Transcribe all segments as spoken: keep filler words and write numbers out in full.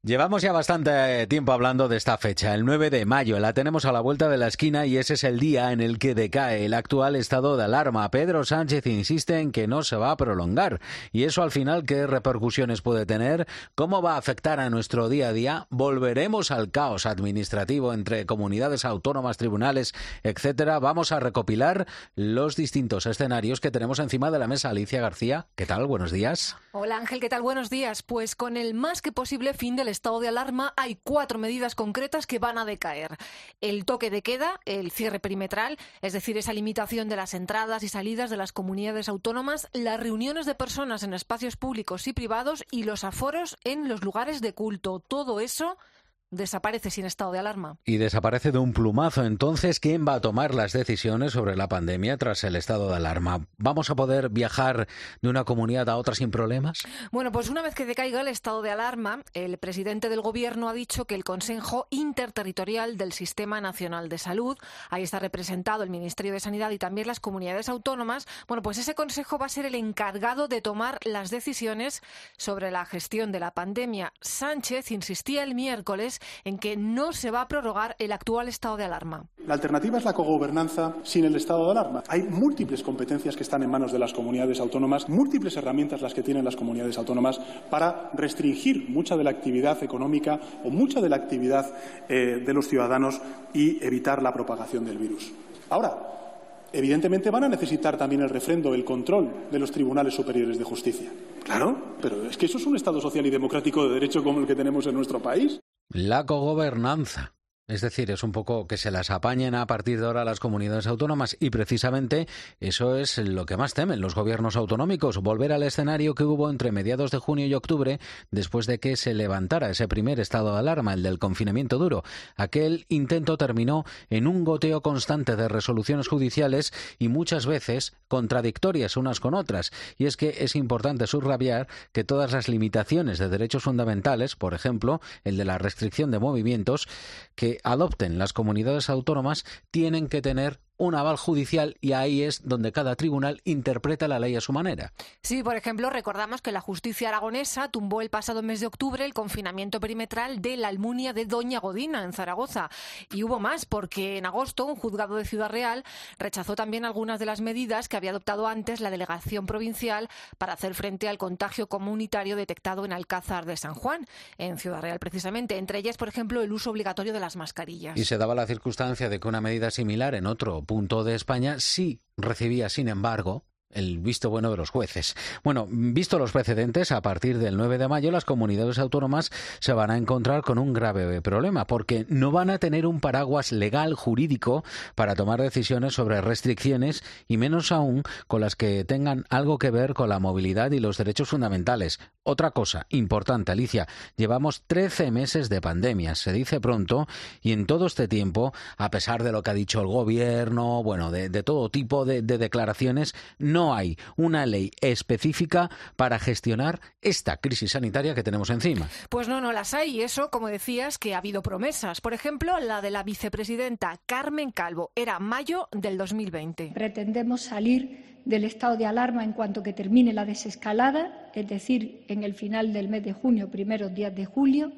Llevamos ya bastante tiempo hablando de esta fecha, el nueve de mayo. La tenemos a la vuelta de la esquina y ese es el día en el que decae el actual estado de alarma. Pedro Sánchez insiste en que no se va a prolongar. ¿Y eso al final qué repercusiones puede tener? ¿Cómo va a afectar a nuestro día a día? ¿Volveremos al caos administrativo entre comunidades autónomas, tribunales, etcétera? Vamos a recopilar los distintos escenarios que tenemos encima de la mesa. Alicia García, ¿qué tal? Buenos días. Hola Ángel, ¿qué tal? Buenos días. Pues con el más que posible fin del estado de alarma hay cuatro medidas concretas que van a decaer. El toque de queda, el cierre perimetral, es decir, esa limitación de las entradas y salidas de las comunidades autónomas, las reuniones de personas en espacios públicos y privados y los aforos en los lugares de culto. Todo eso desaparece sin estado de alarma. Y desaparece de un plumazo. Entonces, ¿quién va a tomar las decisiones sobre la pandemia tras el estado de alarma? ¿Vamos a poder viajar de una comunidad a otra sin problemas? Bueno, pues una vez que decaiga el estado de alarma, el presidente del Gobierno ha dicho que el Consejo Interterritorial del Sistema Nacional de Salud, ahí está representado el Ministerio de Sanidad y también las comunidades autónomas, bueno, pues ese consejo va a ser el encargado de tomar las decisiones sobre la gestión de la pandemia. Sánchez insistía el miércoles en que no se va a prorrogar el actual estado de alarma. La alternativa es la cogobernanza sin el estado de alarma. Hay múltiples competencias que están en manos de las comunidades autónomas, múltiples herramientas las que tienen las comunidades autónomas para restringir mucha de la actividad económica o mucha de la actividad eh, de los ciudadanos y evitar la propagación del virus. Ahora, evidentemente van a necesitar también el refrendo, el control de los tribunales superiores de justicia. Claro, pero es que eso es un Estado social y democrático de derecho como el que tenemos en nuestro país. La cogobernanza. Es decir, es un poco que se las apañen a partir de ahora las comunidades autónomas y precisamente eso es lo que más temen los gobiernos autonómicos, volver al escenario que hubo entre mediados de junio y octubre después de que se levantara ese primer estado de alarma, el del confinamiento duro. Aquel intento terminó en un goteo constante de resoluciones judiciales y muchas veces contradictorias unas con otras. Y es que es importante subrayar que todas las limitaciones de derechos fundamentales, por ejemplo, el de la restricción de movimientos, que adopten las comunidades autónomas tienen que tener un aval judicial y ahí es donde cada tribunal interpreta la ley a su manera. Sí, por ejemplo, recordamos que la justicia aragonesa tumbó el pasado mes de octubre el confinamiento perimetral de la Almunia de Doña Godina, en Zaragoza. Y hubo más, porque en agosto un juzgado de Ciudad Real rechazó también algunas de las medidas que había adoptado antes la delegación provincial para hacer frente al contagio comunitario detectado en Alcázar de San Juan, en Ciudad Real precisamente. Entre ellas, por ejemplo, el uso obligatorio de las mascarillas. Y se daba la circunstancia de que una medida similar en otro punto de España sí recibía, sin embargo, el visto bueno de los jueces. Bueno, visto los precedentes, a partir del nueve de mayo las comunidades autónomas se van a encontrar con un grave problema, porque no van a tener un paraguas legal, jurídico, para tomar decisiones sobre restricciones y menos aún con las que tengan algo que ver con la movilidad y los derechos fundamentales. Otra cosa importante, Alicia, llevamos trece meses de pandemia, se dice pronto, y en todo este tiempo, a pesar de lo que ha dicho el gobierno, bueno, de, de todo tipo de, de declaraciones, no No hay una ley específica para gestionar esta crisis sanitaria que tenemos encima. Pues no, no las hay. Y eso, como decías, que ha habido promesas. Por ejemplo, la de la vicepresidenta Carmen Calvo. Era mayo del dos mil veinte. Pretendemos salir del estado de alarma en cuanto que termine la desescalada, es decir, en el final del mes de junio, primeros días de julio,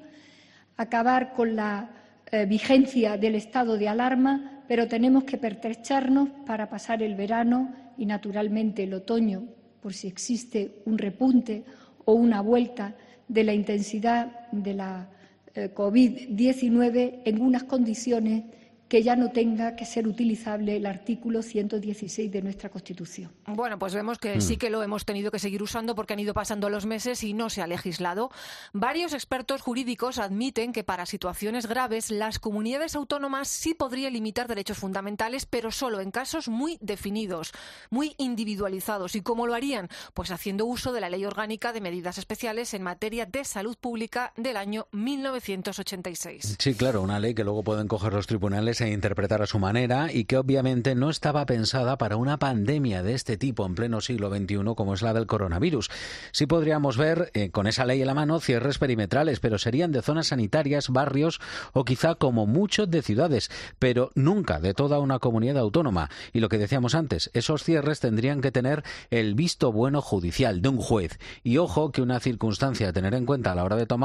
acabar con la eh, vigencia del estado de alarma, pero tenemos que pertrecharnos para pasar el verano y, naturalmente, el otoño, por si existe un repunte o una vuelta de la intensidad de la eh, COVID diecinueve en unas condiciones que ya no tenga que ser utilizable el artículo ciento dieciséis de nuestra Constitución. Bueno, pues vemos que mm. sí que lo hemos tenido que seguir usando porque han ido pasando los meses y no se ha legislado. Varios expertos jurídicos admiten que para situaciones graves las comunidades autónomas sí podrían limitar derechos fundamentales, pero solo en casos muy definidos, muy individualizados. ¿Y cómo lo harían? Pues haciendo uso de la Ley Orgánica de Medidas Especiales en materia de salud pública del año mil novecientos ochenta y seis. Sí, claro, una ley que luego pueden coger los tribunales e interpretar a su manera y que obviamente no estaba pensada para una pandemia de este tipo en pleno siglo veintiuno como es la del coronavirus. Sí podríamos ver, eh, con esa ley en la mano, cierres perimetrales, pero serían de zonas sanitarias, barrios o quizá como muchos de ciudades, pero nunca de toda una comunidad autónoma. Y lo que decíamos antes, esos cierres tendrían que tener el visto bueno judicial de un juez. Y ojo que una circunstancia a tener en cuenta a la hora de tomar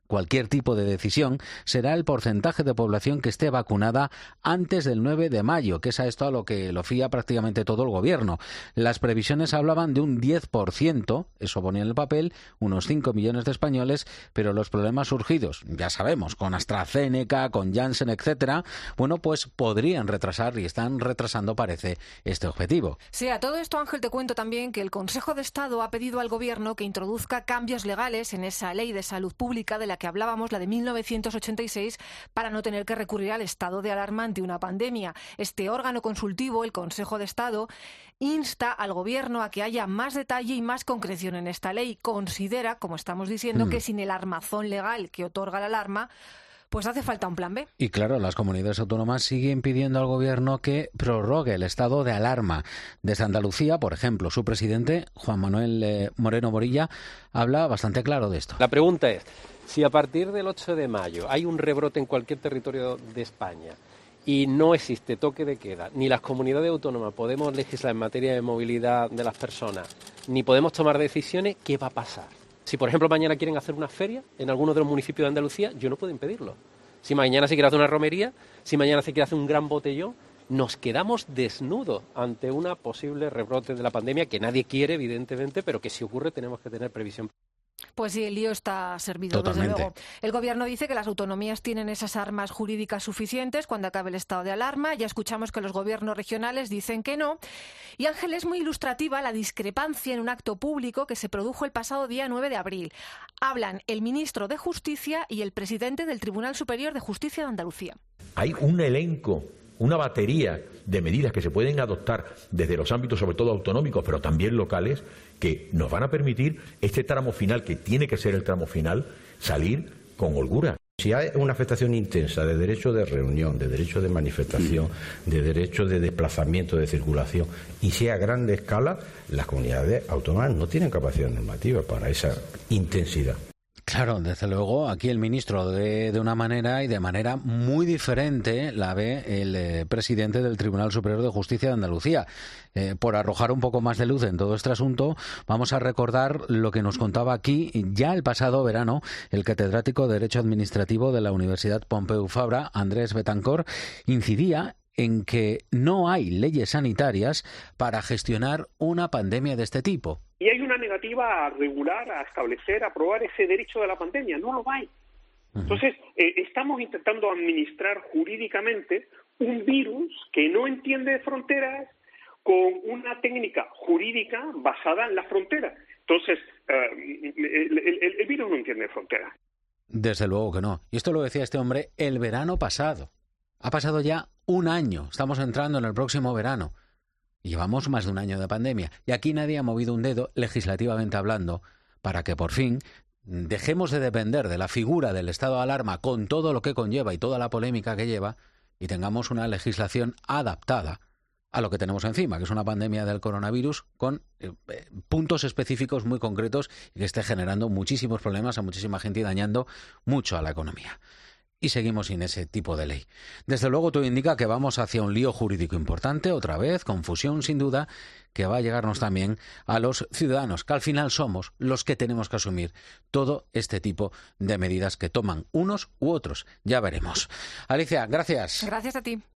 cualquier tipo de decisión será el porcentaje de población que esté vacunada antes del nueve de mayo, que es a esto a lo que lo fía prácticamente todo el gobierno. Las previsiones hablaban de un diez por ciento, eso ponía en el papel, unos cinco millones de españoles, pero los problemas surgidos, ya sabemos, con AstraZeneca, con Janssen, etcétera, bueno, pues podrían retrasar y están retrasando, parece, este objetivo. Sí, a todo esto, Ángel, te cuento también que el Consejo de Estado ha pedido al gobierno que introduzca cambios legales en esa ley de salud pública de la que hablábamos, la de mil novecientos ochenta y seis, para no tener que recurrir al estado de alarma ante una pandemia. Este órgano consultivo, el Consejo de Estado, insta al Gobierno a que haya más detalle y más concreción en esta ley. Considera, como estamos diciendo, mm. que sin el armazón legal que otorga la alarma, pues hace falta un plan B. Y claro, las comunidades autónomas siguen pidiendo al Gobierno que prorrogue el estado de alarma. Desde Andalucía, por ejemplo, su presidente, Juan Manuel eh, Moreno Morilla, habla bastante claro de esto. La pregunta es, si a partir del ocho de mayo hay un rebrote en cualquier territorio de España y no existe toque de queda, ni las comunidades autónomas podemos legislar en materia de movilidad de las personas, ni podemos tomar decisiones, ¿qué va a pasar? Si, por ejemplo, mañana quieren hacer una feria en alguno de los municipios de Andalucía, yo no puedo impedirlo. Si mañana se quiere hacer una romería, si mañana se quiere hacer un gran botellón, nos quedamos desnudos ante una posible rebrote de la pandemia que nadie quiere, evidentemente, pero que si ocurre tenemos que tener previsión. Pues sí, el lío está servido, Totalmente. Desde luego. El Gobierno dice que las autonomías tienen esas armas jurídicas suficientes cuando acabe el estado de alarma. Ya escuchamos que los gobiernos regionales dicen que no. Y, Ángel, es muy ilustrativa la discrepancia en un acto público que se produjo el pasado día nueve de abril. Hablan el ministro de Justicia y el presidente del Tribunal Superior de Justicia de Andalucía. Hay un elenco, una batería de medidas que se pueden adoptar desde los ámbitos, sobre todo autonómicos, pero también locales, que nos van a permitir este tramo final, que tiene que ser el tramo final, salir con holgura. Si hay una afectación intensa de derecho de reunión, de derecho de manifestación, de derecho de desplazamiento, de circulación, y sea a gran escala, las comunidades autónomas no tienen capacidad normativa para esa intensidad. Claro, desde luego, aquí el ministro de, de una manera y de manera muy diferente la ve el eh, presidente del Tribunal Superior de Justicia de Andalucía. Eh, por arrojar un poco más de luz en todo este asunto, vamos a recordar lo que nos contaba aquí ya el pasado verano el catedrático de Derecho Administrativo de la Universidad Pompeu Fabra, Andrés Betancor, incidía en que no hay leyes sanitarias para gestionar una pandemia de este tipo. Y hay una negativa a regular, a establecer, a aprobar ese derecho de la pandemia. No lo hay. Uh-huh. Entonces, eh, estamos intentando administrar jurídicamente un virus que no entiende fronteras con una técnica jurídica basada en las fronteras. Entonces, eh, el, el, el virus no entiende fronteras. Desde luego que no. Y esto lo decía este hombre el verano pasado. Ha pasado ya un año. Estamos entrando en el próximo verano. Llevamos más de un año de pandemia y aquí nadie ha movido un dedo, legislativamente hablando, para que por fin dejemos de depender de la figura del estado de alarma con todo lo que conlleva y toda la polémica que lleva y tengamos una legislación adaptada a lo que tenemos encima, que es una pandemia del coronavirus con eh, puntos específicos muy concretos y que esté generando muchísimos problemas a muchísima gente y dañando mucho a la economía. Y seguimos sin ese tipo de ley. Desde luego todo indica que vamos hacia un lío jurídico importante, otra vez, confusión sin duda, que va a llegarnos también a los ciudadanos, que al final somos los que tenemos que asumir todo este tipo de medidas que toman unos u otros. Ya veremos. Alicia, gracias. Gracias a ti.